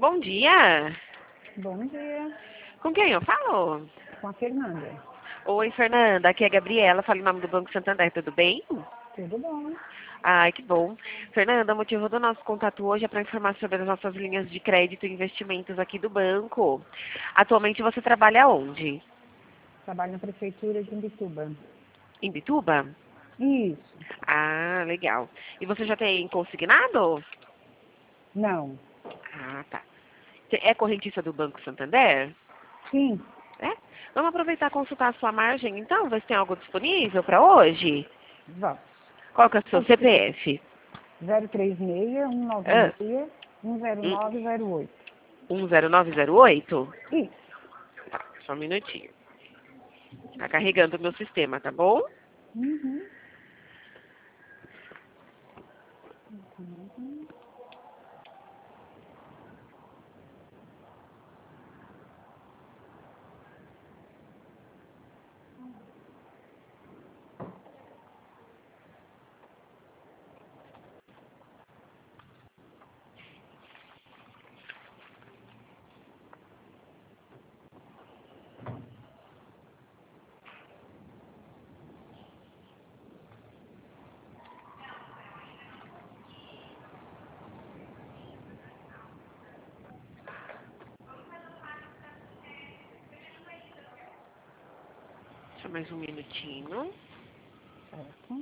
Bom dia. Bom dia, Com quem eu falo? com a Fernanda. Oi, Fernanda. Aqui é a Gabriela. Falo em nome do Banco Santander. Tudo bem? Tudo bom? Ai, que bom. Fernanda, o motivo do nosso contato hoje é para informar sobre as nossas linhas de crédito e investimentos aqui do banco. Atualmente você trabalha onde? Trabalho na prefeitura de Imbituba. Em Bituba? Isso. Ah, legal. E você já tem consignado? Não. Ah, tá. Você é correntista do Banco Santander? Sim. É? Vamos aproveitar e consultar a sua margem, então, ver se tem algo disponível para hoje? Vamos. Qual que é o seu CPF? 036 Ah, 196 10908. 10908? Isso. Tá, só um minutinho. Tá carregando o meu sistema, tá bom? Uhum. Só mais um minutinho. Certo.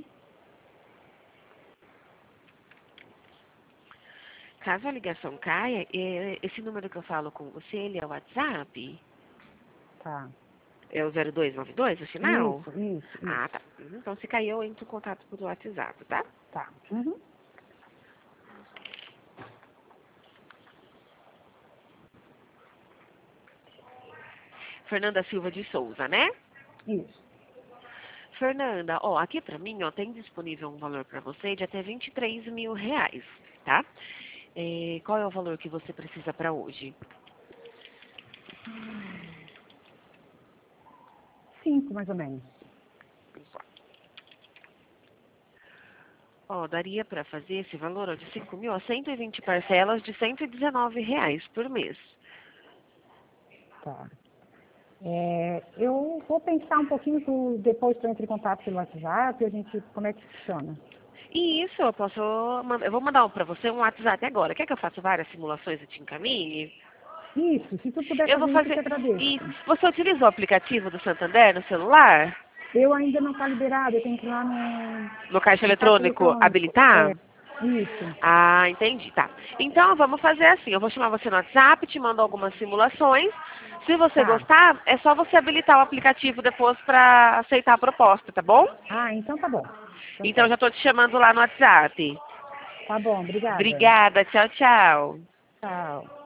Caso a ligação caia, esse número que eu falo com você, ele é o WhatsApp? Tá. É o 0292, o final? Isso. Ah, tá. Então, se cair, eu entro em contato por WhatsApp, tá? Tá. Uhum. Fernanda Silva de Souza, né? Isso. Fernanda, ó, aqui pra mim, ó, tem disponível um valor pra você de até R$ 23.000, tá? Qual é o valor que você precisa pra hoje? 5, mais ou menos. Ó, daria pra fazer esse valor, ó, de 5.000 a 120 parcelas de R$ 119 por mês. Tá. Eu vou pensar um pouquinho depois que eu entre em contato pelo WhatsApp, a gente, como é que funciona. E isso, eu vou mandar pra você um WhatsApp agora. Quer que eu faça várias simulações e te encaminhe? Isso, se tu puder Eu vou fazer isso, eu te fazer. agradeço. E você utiliza o aplicativo do Santander no celular? Eu ainda não está liberado, eu tenho que ir lá no, No caixa no caixa eletrônico eletrônico. habilitar? Isso. Ah, entendi, tá. Então vamos fazer assim, eu vou chamar você no WhatsApp, te mando algumas simulações. Se você Tá. gostar, é só você habilitar o aplicativo depois para aceitar a proposta, tá bom? Ah, então tá bom. Tá Então eu já certo. estou te chamando lá no WhatsApp. Tá bom, obrigada. Obrigada, tchau, tchau. Tchau.